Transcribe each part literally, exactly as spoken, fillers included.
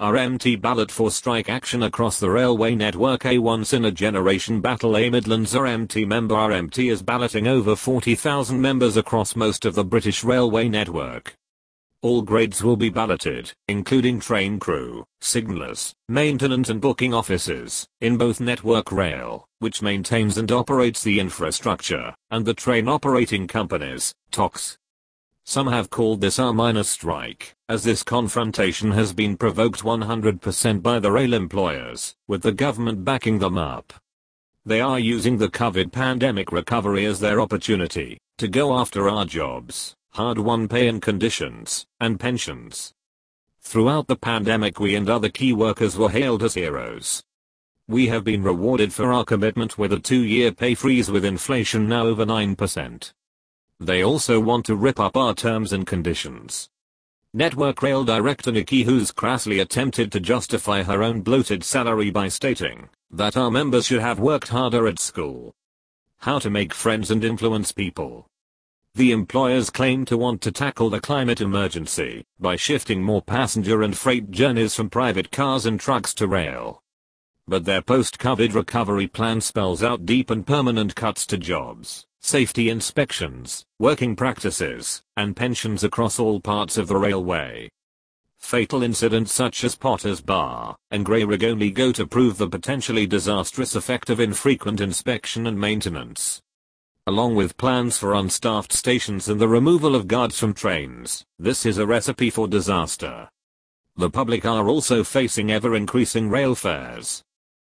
R M T ballot for strike action across the railway network. A once-in-a-generation battle. A Midlands R M T member. R M T is balloting over forty thousand members across most of the British railway network. All grades will be balloted, including train crew, signallers, maintenance and booking officers, in both Network Rail, which maintains and operates the infrastructure, and the train operating companies, T O Cs. Some have called this R- strike, as this confrontation has been provoked one hundred percent by the rail employers, with the government backing them up. They are using the COVID pandemic recovery as their opportunity to go after our jobs, hard-won pay and conditions, and pensions. Throughout the pandemic, we and other key workers were hailed as heroes. We have been rewarded for our commitment with a two-year pay freeze with inflation now over nine percent. They also want to rip up our terms and conditions. Network Rail director Nikki Hughes crassly attempted to justify her own bloated salary by stating that our members should have worked harder at school. How to make friends and influence people. The employers claim to want to tackle the climate emergency by shifting more passenger and freight journeys from private cars and trucks to rail. But their post-COVID recovery plan spells out deep and permanent cuts to jobs, safety inspections, working practices, and pensions across all parts of the railway. Fatal incidents such as Potters Bar and Grey Rig only go to prove the potentially disastrous effect of infrequent inspection and maintenance. Along with plans for unstaffed stations and the removal of guards from trains, this is a recipe for disaster. The public are also facing ever-increasing rail fares.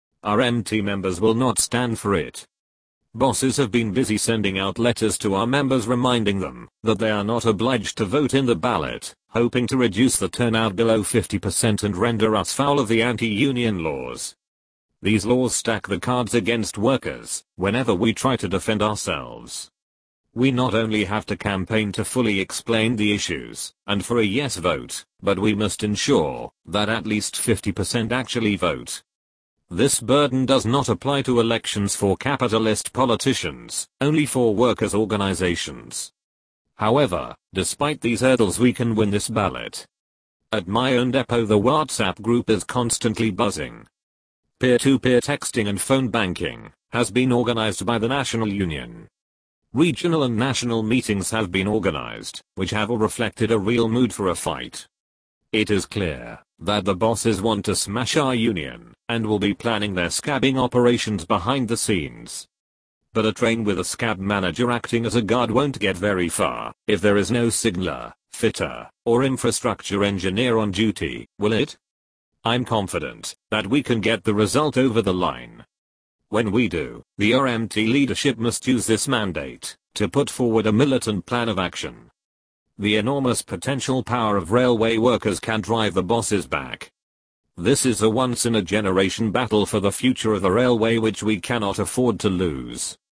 R M T members will not stand for it. Bosses have been busy sending out letters to our members reminding them that they are not obliged to vote in the ballot, hoping to reduce the turnout below fifty percent and render us foul of the anti-union laws. These laws stack the cards against workers whenever we try to defend ourselves. We not only have to campaign to fully explain the issues and for a yes vote, but we must ensure that at least fifty percent actually vote. This burden does not apply to elections for capitalist politicians, only for workers' organizations. However, despite these hurdles, we can win this ballot. At my own depot, the WhatsApp group is constantly buzzing. Peer-to-peer texting and phone banking has been organized by the National Union. Regional and national meetings have been organized, which have all reflected a real mood for a fight. It is clear that the bosses want to smash our union, and will be planning their scabbing operations behind the scenes. But a train with a scab manager acting as a guard won't get very far if there is no signaller, fitter, or infrastructure engineer on duty, will it? I'm confident that we can get the result over the line. When we do, the R M T leadership must use this mandate to put forward a militant plan of action. The enormous potential power of railway workers can drive the bosses back. This is a once-in-a-generation battle for the future of the railway which we cannot afford to lose.